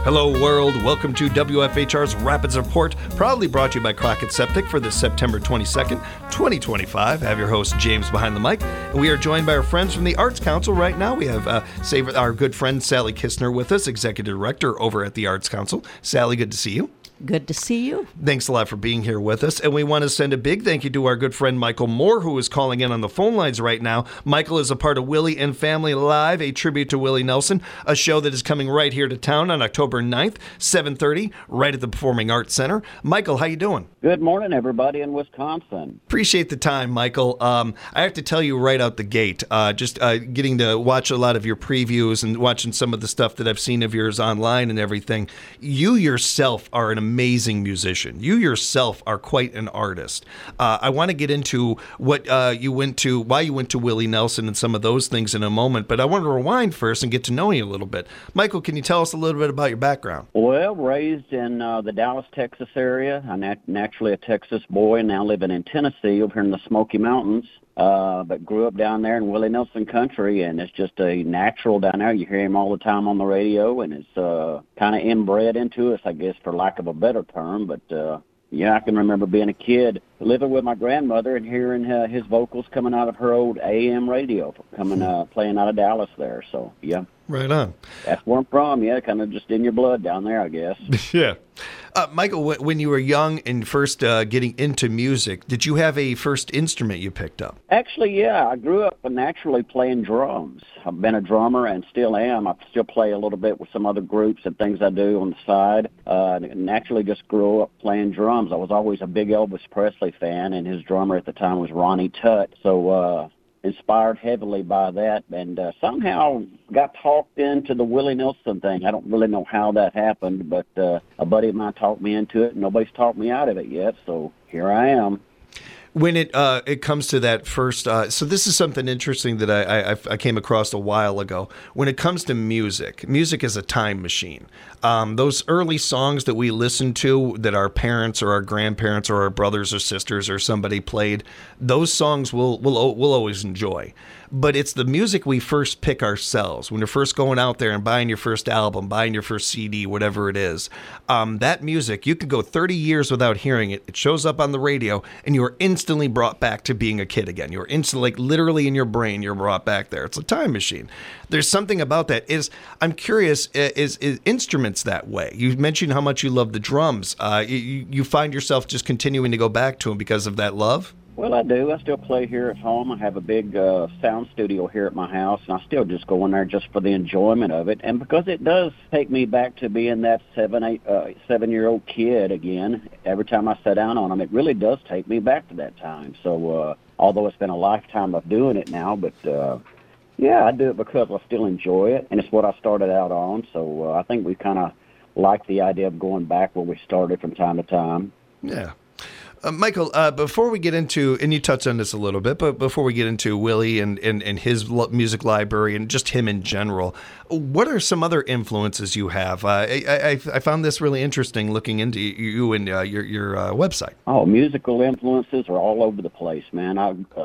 Hello, world. Welcome to WFHR's Rapids Report, proudly brought to you by Crockett Septic for this September 22nd, 2025. I have your host, James, behind the mic. And we are joined by our friends from the Arts Council right now. We have our good friend Sally Kistner with us, Executive Director over at the Arts Council. Sally, good to see you. Good to see you. Thanks a lot for being here with us. And we want to send a big thank you to our good friend Michael Moore, who is calling in on the phone lines right now. Michael is a part of Willie and Family Live, a tribute to Willie Nelson, a show that is coming right here to town on October 9th, 7:30, right at the Performing Arts Center. Michael, how you doing? Good morning, everybody in Wisconsin. Appreciate the time, Michael. I have to tell you right out the gate, getting to watch a lot of your previews and watching some of the stuff that I've seen of yours online and everything, you yourself are an amazing musician. You yourself are quite an artist. I want to get into what why you went to Willie Nelson and some of those things in a moment, but I want to rewind first and get to know you a little bit. Michael, can you tell us a little bit about your background? Well, raised in the Dallas, Texas area. I'm naturally a Texas boy, now living in Tennessee over here in the Smoky Mountains. But grew up down there in Willie Nelson country, and it's just a natural down there. You hear him all the time on the radio, and it's kind of inbred into us, I guess, for lack of a better term. But, I can remember being a kid living with my grandmother and hearing his vocals coming out of her old AM radio, playing out of Dallas there. So, yeah. Right on. That's where I'm from, yeah, kind of just in your blood down there, I guess. Yeah. Michael, when you were young and first getting into music, did you have a first instrument you picked up? Actually, yeah. I grew up naturally playing drums. I've been a drummer and still am. I still play a little bit with some other groups and things I do on the side. Naturally just grew up playing drums. I was always a big Elvis Presley fan, and his drummer at the time was Ronnie Tutt. So, inspired heavily by that, and somehow got talked into the Willie Nelson thing. I don't really know how that happened, but a buddy of mine talked me into it, and nobody's talked me out of it yet, so here I am. When it comes to that first, so this is something interesting that I came across a while ago. When it comes to music is a time machine. Those early songs that we listen to that our parents or our grandparents or our brothers or sisters or somebody played, those songs we'll always enjoy. But it's the music we first pick ourselves. When you're first going out there and buying your first album, buying your first CD, whatever it is, that music, you could go 30 years without hearing it. It shows up on the radio, and you are instantly brought back to being a kid again. You're instantly, like literally in your brain, you're brought back there. It's a time machine. There's something about that. I'm curious, is instruments that way? You mentioned how much you love the drums. You find yourself just continuing to go back to them because of that love? Well, I do. I still play here at home. I have a big sound studio here at my house, and I still just go in there just for the enjoyment of it. And because it does take me back to being that 7-year-old kid again, every time I sit down on them, it really does take me back to that time. So although it's been a lifetime of doing it now, but yeah, I do it because I still enjoy it, and it's what I started out on. So I think we kind of like the idea of going back where we started from time to time. Yeah. Michael, before we get into, and you touched on this a little bit, but before we get into Willie and his music library and just him in general, what are some other influences you have? I found this really interesting looking into you and your website. Oh, musical influences are all over the place, man.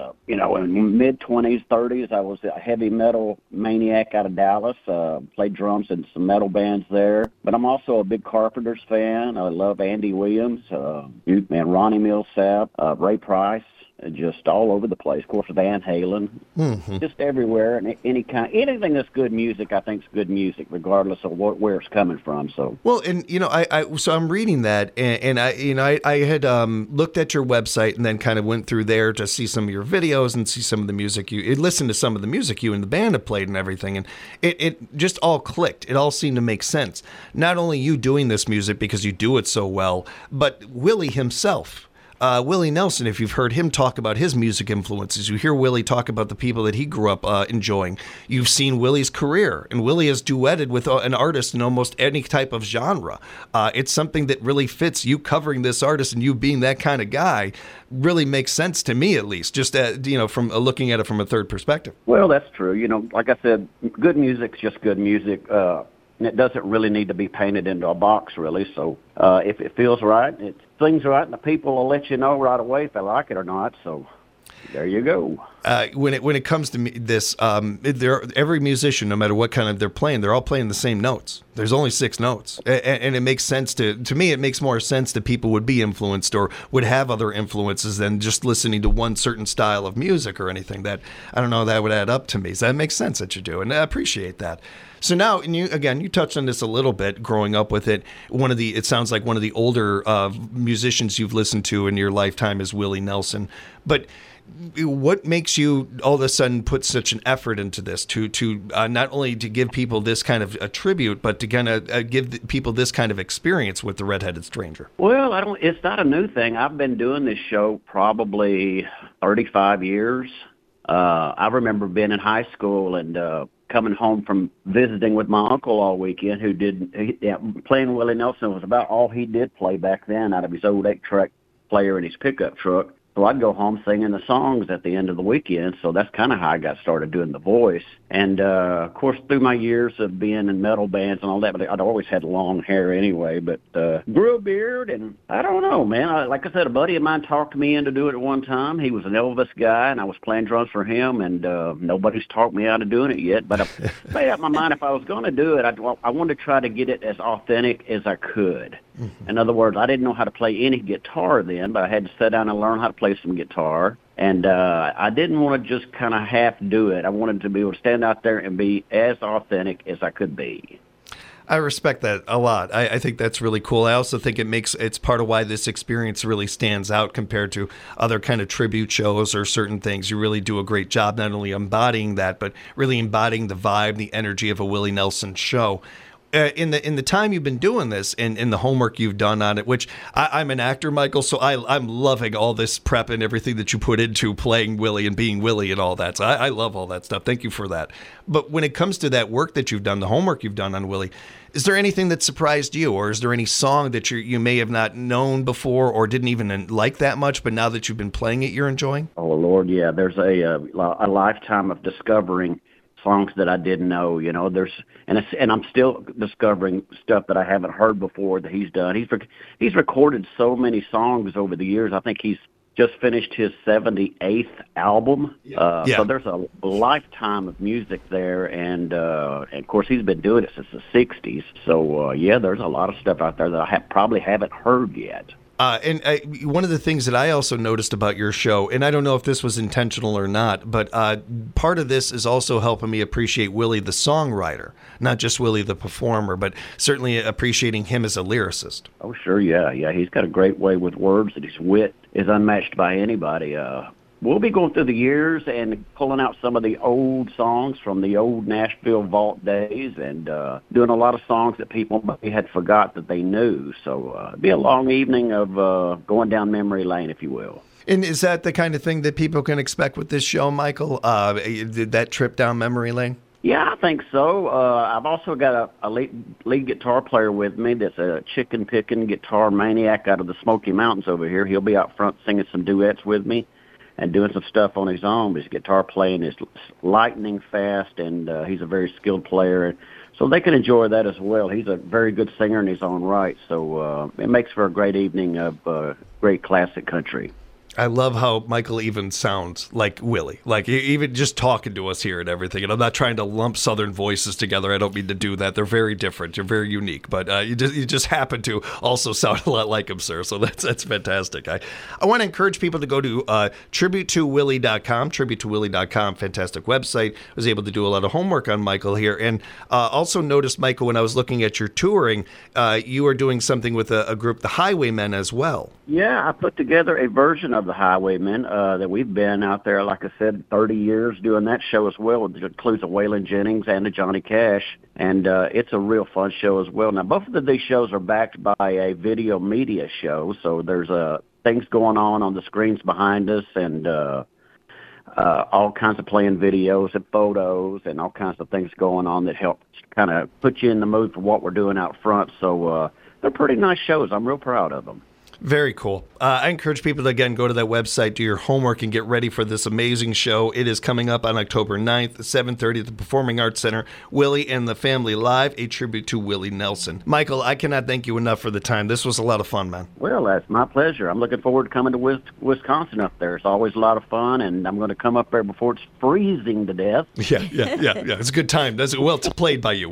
In mid-20s, 30s, I was a heavy metal maniac out of Dallas, played drums in some metal bands there. But I'm also a big Carpenters fan. I love Andy Williams, Ronnie Millsap, Ray Price, just all over the place. Of course, Van Halen, just everywhere, and anything that's good music, I think is good music, regardless of where it's coming from. So well, and so I'm reading that, and I had looked at your website and then kind of went through there to see some of your videos and see some of the music listen to some of the music you and the band have played and everything, and it just all clicked. It all seemed to make sense. Not only you doing this music because you do it so well, but Willie himself. Willie Nelson, if you've heard him talk about his music influences, you hear Willie talk about the people that he grew up enjoying. You've seen Willie's career, and Willie has duetted with an artist in almost any type of genre. It's something that really fits. You covering this artist and you being that kind of guy really makes sense to me, at least, just from looking at it from a third perspective. Well, that's true. Like I said, good music's just good music. And it doesn't really need to be painted into a box, really. So if it feels right, it sings right, and the people will let you know right away if they like it or not. So There you go. When it comes to this, every musician, no matter what kind of they're playing, they're all playing the same notes. There's only 6 notes, and it makes sense to me. It makes more sense that people would be influenced or would have other influences than just listening to one certain style of music or anything. That I don't know, that would add up to me. So that makes sense that you do, and I appreciate that. So now, and you touched on this a little bit, growing up with it. It sounds like one of the older musicians you've listened to in your lifetime is Willie Nelson. But what makes you all of a sudden put such an effort into this to not only to give people this kind of a tribute, but to kind of give people this kind of experience with the Redheaded Stranger? Well, it's not a new thing. I've been doing this show probably 35 years. I remember being in high school and coming home from visiting with my uncle all weekend, playing Willie Nelson was about all he did play back then out of his old 8-track player in his pickup truck. So I'd go home singing the songs at the end of the weekend. So that's kind of how I got started doing the voice. And, of course, through my years of being in metal bands and all that, but I'd always had long hair anyway, but grew a beard. And I don't know, man. Like I said, a buddy of mine talked me into doing it one time. He was an Elvis guy, and I was playing drums for him, and nobody's talked me out of doing it yet. But I made up my mind if I was going to do it, I wanted to try to get it as authentic as I could. Mm-hmm. In other words, I didn't know how to play any guitar then, but I had to sit down and learn how to play some guitar. And I didn't want to just kind of half do it. I wanted to be able to stand out there and be as authentic as I could be. I respect that a lot. I think that's really cool. I also think it's part of why this experience really stands out compared to other kind of tribute shows or certain things. You really do a great job not only embodying that, but really embodying the vibe, the energy of a Willie Nelson show. In the time you've been doing this and in the homework you've done on it, which I'm an actor, Michael, so I'm loving all this prep and everything that you put into playing Willie and being Willie and all that. So I love all that stuff. Thank you for that. But when it comes to that work that you've done, the homework you've done on Willie, is there anything that surprised you, or is there any song that you may have not known before or didn't even like that much, but now that you've been playing it, you're enjoying? Oh, Lord, yeah. There's a lifetime of discovering songs that I didn't know, and I'm still discovering stuff that I haven't heard before that he's done. He's recorded so many songs over the years. I think he's just finished his 78th album. So there's a lifetime of music there, and of course he's been doing it since the 60s. So there's a lot of stuff out there that I probably haven't heard yet. One of the things that I also noticed about your show, and I don't know if this was intentional or not, but part of this is also helping me appreciate Willie the songwriter, not just Willie the performer, but certainly appreciating him as a lyricist. Oh, sure, yeah. He's got a great way with words, and his wit is unmatched by anybody. We'll be going through the years and pulling out some of the old songs from the old Nashville Vault days and doing a lot of songs that people maybe had forgot that they knew. So it'll be a long evening of going down memory lane, if you will. And is that the kind of thing that people can expect with this show, Michael? That trip down memory lane? Yeah, I think so. I've also got a lead guitar player with me that's a chicken-picking guitar maniac out of the Smoky Mountains over here. He'll be out front singing some duets with me and doing some stuff on his own. His guitar playing is lightning fast, and he's a very skilled player. So they can enjoy that as well. He's a very good singer in his own right, so it makes for a great evening of great classic country. I love how Michael even sounds like Willie, like even just talking to us here and everything. And I'm not trying to lump Southern voices together. I don't mean to do that. They're very different. You're very unique, but you just happen to also sound a lot like him, sir. So that's fantastic. I want to encourage people to go to tribute2willie.com, tribute2willie.com, fantastic website. I was able to do a lot of homework on Michael here, and also noticed, Michael, when I was looking at your touring, you are doing something with a group, the Highwaymen, as well. Yeah, I put together a version of the Highwaymen that we've been out there, like I said, 30 years doing that show as well. It includes a Waylon Jennings and a Johnny Cash, and it's a real fun show as well. Now, both of these shows are backed by a video media show, so there's things going on the screens behind us, and all kinds of playing videos and photos and all kinds of things going on that help kind of put you in the mood for what we're doing out front. So they're pretty nice shows. I'm real proud of them. Very cool. I encourage people to, again, go to that website, do your homework, and get ready for this amazing show. It is coming up on October 9th at 7:30 at the Performing Arts Center. Willie and the Family Live, a tribute to Willie Nelson. Michael, I cannot thank you enough for the time. This was a lot of fun, man. Well, that's my pleasure. I'm looking forward to coming to Wisconsin up there. It's always a lot of fun, and I'm going to come up there before it's freezing to death. Yeah. It's a good time. Does it well? It's played by you.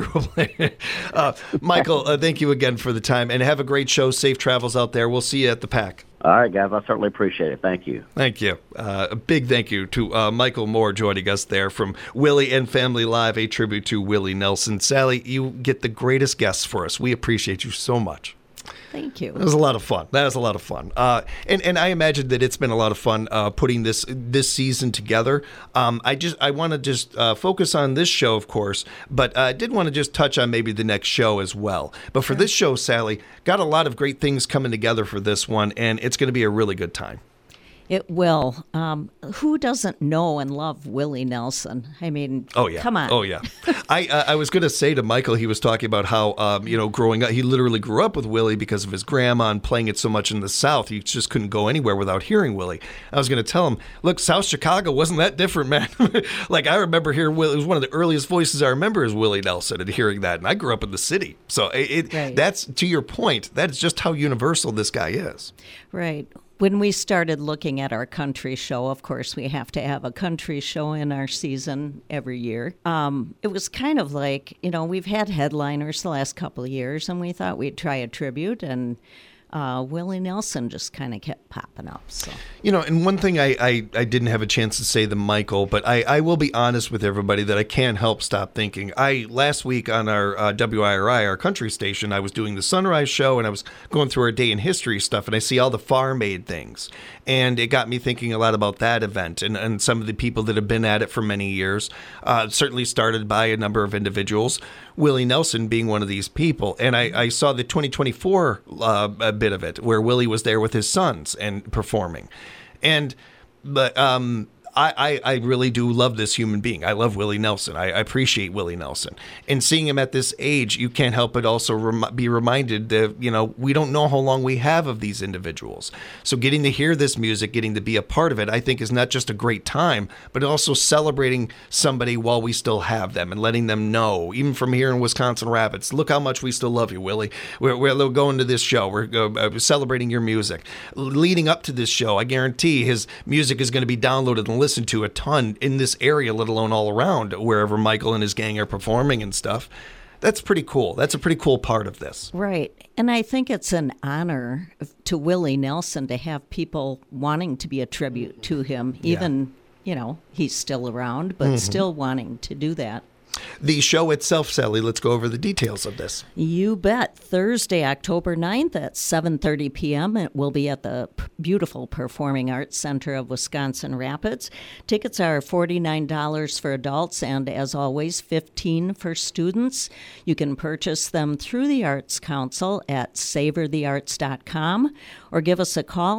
Michael, thank you again for the time, and have a great show. Safe travels out there. We'll see you at the PAC. All right, guys. I certainly appreciate it. Thank you. Thank you. A big thank you to Michael Moore joining us there from Willie and Family Live, a tribute to Willie Nelson. Sally, you get the greatest guests for us. We appreciate you so much. Thank you. It was a lot of fun. That was a lot of fun. And I imagine that it's been a lot of fun putting this season together. I want to just focus on this show, of course, but I did want to just touch on maybe the next show as well. But for this show, Sally, got a lot of great things coming together for this one, and it's going to be a really good time. It will. Who doesn't know and love Willie Nelson? I mean, come on. Oh, yeah. I was going to say to Michael, he was talking about how, growing up, he literally grew up with Willie because of his grandma and playing it so much in the South. He just couldn't go anywhere without hearing Willie. I was going to tell him, look, South Chicago wasn't that different, man. Like, I remember hearing Willie. It was one of the earliest voices I remember is Willie Nelson and hearing that. And I grew up in the city. So that's, to your point, that's just how universal this guy is. Right. When we started looking at our country show, of course, we have to have a country show in our season every year. It was kind of like, we've had headliners the last couple of years, and we thought we'd try a tribute, and Willie Nelson just kind of kept popping up. So. And one thing I didn't have a chance to say to Michael, but I will be honest with everybody that I can't help stop thinking. Last week on our WIRI, our country station, I was doing the Sunrise Show, and I was going through our Day in History stuff, and I see all the Farm Aid things. And it got me thinking a lot about that event and some of the people that have been at it for many years, certainly started by a number of individuals, Willie Nelson being one of these people. And I saw the 2024 bit of it where Willie was there with his sons and performing. But I really do love this human being. I love Willie Nelson. I appreciate Willie Nelson. And seeing him at this age, you can't help but also be reminded that, we don't know how long we have of these individuals. So getting to hear this music, getting to be a part of it, I think is not just a great time, but also celebrating somebody while we still have them and letting them know, even from here in Wisconsin Rapids, look how much we still love you, Willie. We're going to this show. We're celebrating your music. Leading up to this show, I guarantee his music is going to be downloaded and listened to a ton in this area, let alone all around wherever Michael and his gang are performing and stuff. That's pretty cool. That's a pretty cool part of this. Right. And I think it's an honor to Willie Nelson to have people wanting to be a tribute to him, even, he's still around, but still wanting to do that. The show itself, Sally, let's go over the details of this. You bet. Thursday, October 9th at 7:30 p.m. It will be at the beautiful Performing Arts Center of Wisconsin Rapids. Tickets are $49 for adults and, as always, $15 for students. You can purchase them through the Arts Council at savorthearts.com or give us a call,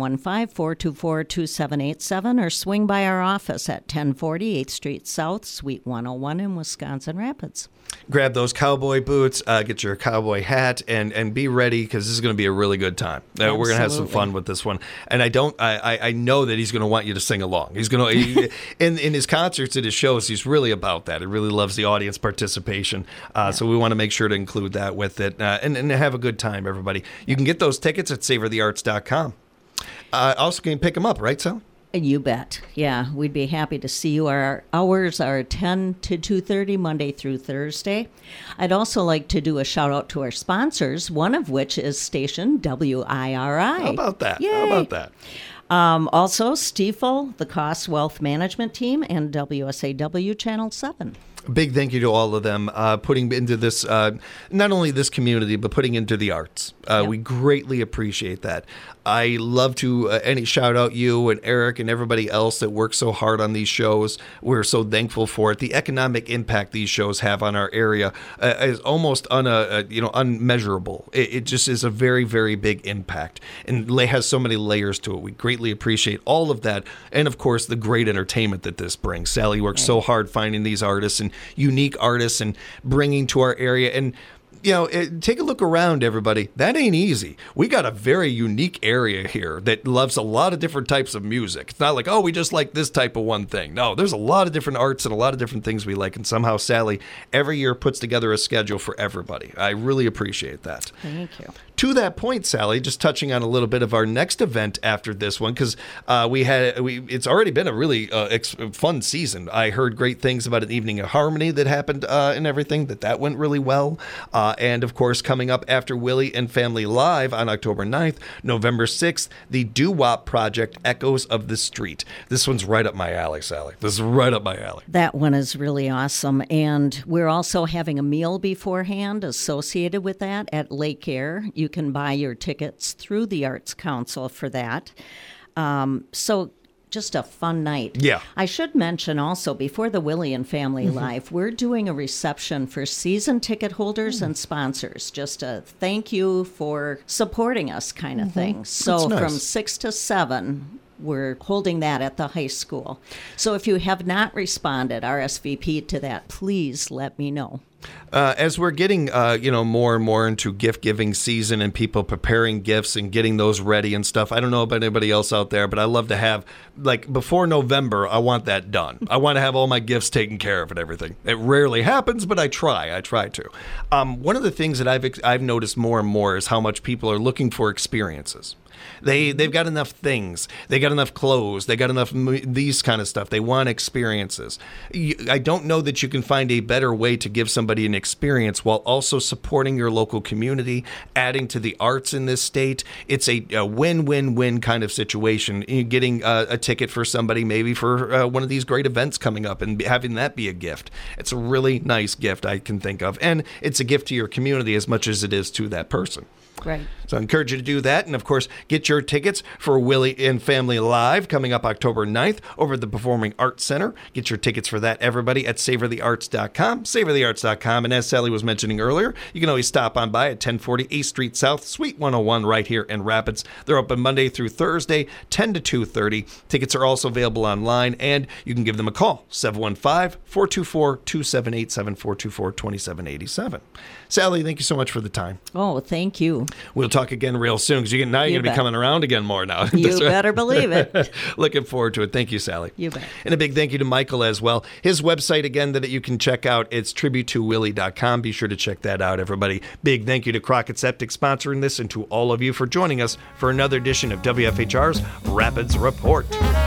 715-424-2787, or swing by our office at 1040 8th Street South, Suite 101 in Wisconsin Rapids. Grab those cowboy boots, get your cowboy hat, and be ready because this is going to be a really good time. We're going to have some fun with this one. And I know that he's going to want you to sing along. He's going to in his concerts and his shows, he's really about that. He really loves the audience participation. So we want to make sure to include that with it and have a good time, everybody. You can get those tickets at savorthearts.com. Also, can you pick them up, right, Sal? You bet. Yeah, we'd be happy to see you. Our hours are 10 to 2:30 Monday through Thursday. I'd also like to do a shout out to our sponsors, one of which is station WIRI. How about that? Yay. How about that? Also, Stiefel, the Cost Wealth Management Team, and WSAW Channel 7. Big thank you to all of them putting into this, not only this community, but putting into the arts. Yep. We greatly appreciate that. I love to shout out you and Eric and everybody else that works so hard on these shows. We're so thankful for it. The economic impact these shows have on our area is almost unmeasurable. It just is a very, very big impact and has so many layers to it. We greatly appreciate all of that. And of course, the great entertainment that this brings. Sally works so hard finding these artists and unique artists and bringing to our area. And Take a look around, everybody. That ain't easy. We got a very unique area here that loves a lot of different types of music. It's not like, we just like this type of one thing. No, there's a lot of different arts and a lot of different things we like. And somehow Sally every year puts together a schedule for everybody. I really appreciate that. Thank you. To that point, Sally, just touching on a little bit of our next event after this one, because it's already been a really fun season. I heard great things about an evening of harmony that happened and everything, that went really well. And of course, coming up after Willie and Family Live on October 9th, November 6th, the Doo-Wop Project, Echoes of the Street. This one's right up my alley, Sally. This is right up my alley. That one is really awesome. And we're also having a meal beforehand associated with that at Lake Air. You can buy your tickets through the Arts Council for that. So just a fun night. Yeah. I should mention also, before the Willie and Family Live, we're doing a reception for season ticket holders and sponsors. Just a thank you for supporting us kind of thing. So nice. From 6 to 7, we're holding that at the high school. So if you have not responded, RSVP to that, please let me know. As we're getting, more and more into gift-giving season and people preparing gifts and getting those ready and stuff, I don't know about anybody else out there, but I love to have, before November, I want that done. I want to have all my gifts taken care of and everything. It rarely happens, but I try to. One of the things that I've noticed more and more is how much people are looking for experiences. They've got enough things. They got enough clothes. They got enough these kind of stuff. They want experiences. I don't know that you can find a better way to give somebody an experience while also supporting your local community, adding to the arts in this state. It's a win-win-win kind of situation. You're getting a ticket for somebody, maybe for one of these great events coming up, and having that be a gift. It's a really nice gift I can think of. And it's a gift to your community as much as it is to that person. Right. So I encourage you to do that. And, of course, get your tickets for Willie and Family Live coming up October 9th over at the Performing Arts Center. Get your tickets for that, everybody, at savorthearts.com, savorthearts.com. And as Sally was mentioning earlier, you can always stop on by at 1040 8th Street South, Suite 101 right here in Rapids. They're open Monday through Thursday, 10 to 2:30. Tickets are also available online, and you can give them a call, 715-424-2787, 424-2787. Sally, thank you so much for the time. Oh, thank you. We'll talk again real soon, because you're going to be coming around again more now. You better believe it. Looking forward to it. Thank you, Sally. You bet. And a big thank you to Michael as well. His website, again, that you can check out, it's tribute2willie.com. Be sure to check that out, everybody. Big thank you to Crockett Septic sponsoring this, and to all of you for joining us for another edition of WFHR's Rapids Report.